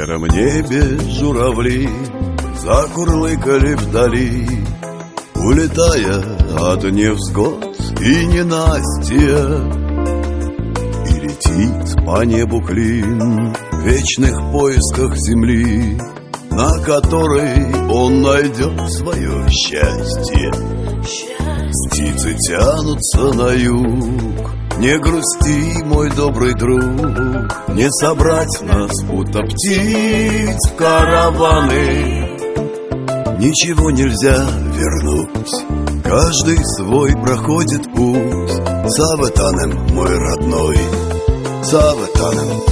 сером небе журавли закурлыкали вдали, улетая от невзгод и ненастья. И летит по небу клин в вечных поисках земли, на которой он найдет свое счастье. Птицы тянутся на юг, не грусти, мой добрый друг, не собрать нас, будто птиц в караваны. Ничего нельзя вернуть, каждый свой проходит путь. Саватанем, мой родной, Саватанем.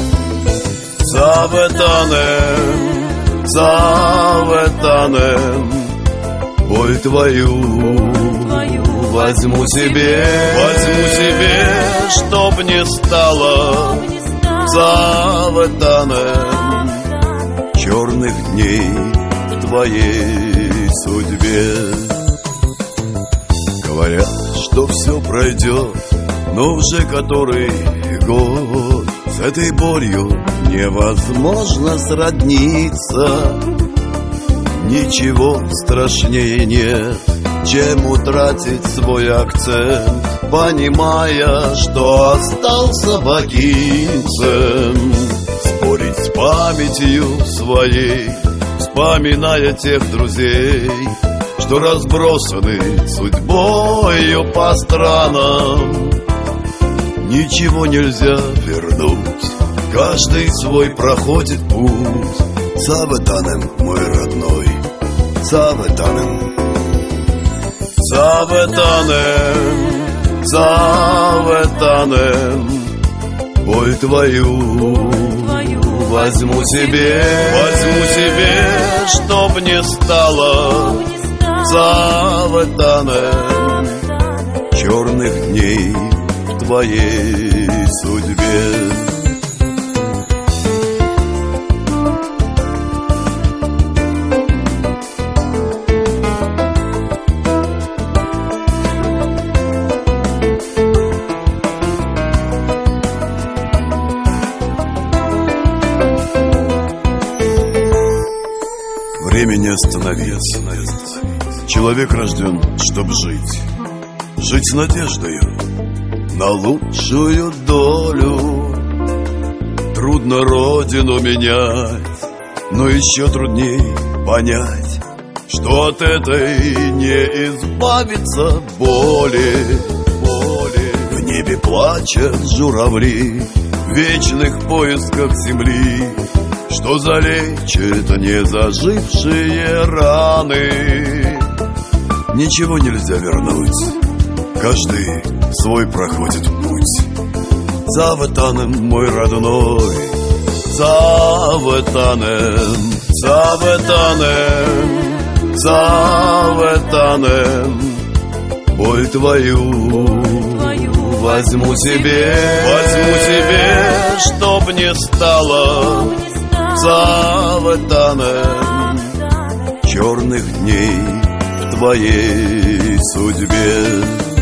Саватанем, Саватанем, боль твою возьму себе, чтоб не стало Саватанем черных дней в твоей судьбе. Говорят, что все пройдет, но уже который год с этой болью невозможно сродниться. Ничего страшнее нет, чем утратить свой акцент, понимая, что остался богинцем. Спорить с памятью своей, вспоминая тех друзей, что разбросаны судьбою по странам. Ничего нельзя вернуть, каждый свой проходит путь. Саватанем, мой родной, Саватанем. Саватанем, Саватанем, боль твою возьму себе, чтоб не стало Саватанем черных дней в твоей судьбе. Время не остановится. Человек рожден, чтоб жить. Жить с надеждою на лучшую долю. Трудно родину менять, но еще трудней понять, что от этой не избавиться боли. В небе плачут журавли в вечных поисках земли, что залечит незажившие раны. Ничего нельзя вернуть, каждый свой проходит путь. Саватанем, мой родной, Саватанем, Саватанем, Саватанем, боль твою возьму себе, чтоб не стало Саватанем черных дней в твоей судьбе.